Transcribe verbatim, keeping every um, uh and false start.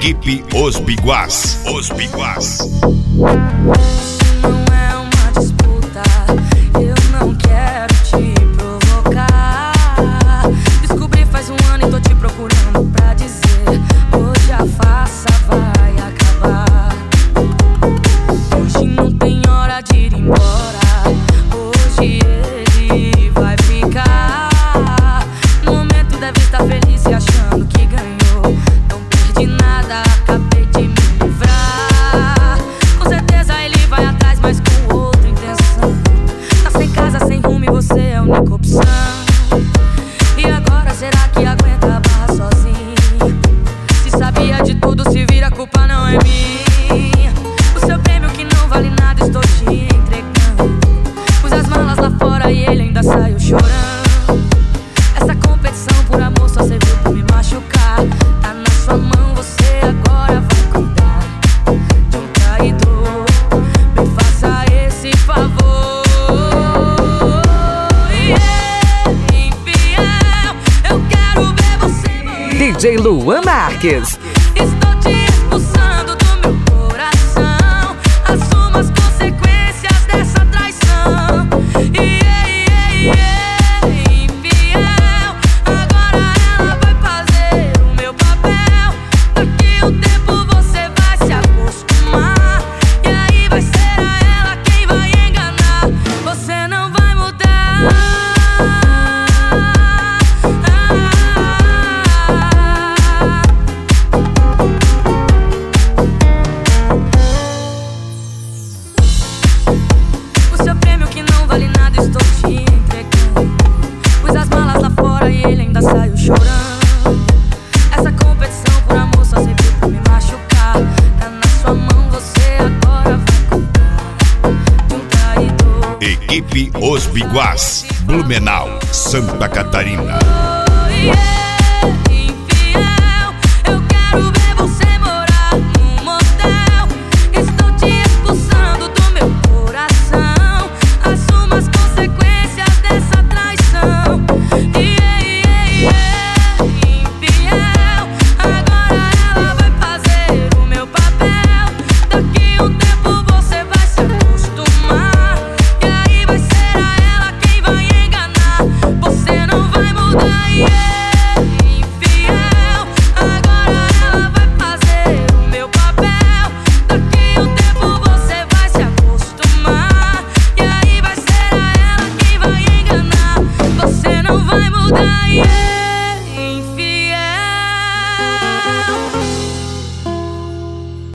Equipe Os Biguás. Os Biguás. Não é uma disputa, eu não quero te provocar. Descobri faz um ano e tô te procurando pra dizer: hoje a farsa vai acabar. Hoje não tem hora de ir embora, hoje ele vai ficar. No momento deve estar feliz se achando que ganhou. Não perdi nada, acabei de me livrar. Com certeza ele vai atrás, mas com outra intenção. Tá sem casa, sem rumo e você é a única opção. E agora será que aguenta a barra sozinho? Se sabia de tudo, se vira, a culpa não é minha. O seu prêmio que não vale nada, estou te entregando. Pus as malas lá fora e ele ainda saiu chorando. Essa competição por amor só serviu pra me machucar. Tá na sua mão, você agora vai cuidar de um traidor. Me faça esse favor. Yeah, infiel, eu quero ver você morrer. D J Luan Marques. Estou te expulsando do meu coração. Assuma as consequências dessa traição. Yeah, yeah, yeah, infiel. Agora ela vai fazer o meu papel. Daqui um tempo você vai se acostumar. E aí vai ser a ela quem vai enganar. Você não vai mudar. O seu prêmio que não vale nada, estou te entregando. Pus as malas lá fora e ele ainda saiu chorando. Essa competição por amor só serviu pra me machucar. Tá na sua mão, você agora vai cuidar de um traidor. Equipe Os Biguás. Blumenau, Santa Catarina. Oh, yeah, infiel, eu quero ver você morar num motel. Estou te expulsando do meu coração. Assuma as consequências dessa traição. Yeah, yeah, yeah, infiel. Agora ela vai fazer o meu papel. Daqui um tempo você vai se acostumar. E aí vai ser a ela quem vai enganar. Você não vai mudar, yeah, infiel. Agora ela vai fazer o meu papel. Daqui um tempo você vai se acostumar. E aí vai ser a ela quem vai enganar. Você não vai mudar, yeah.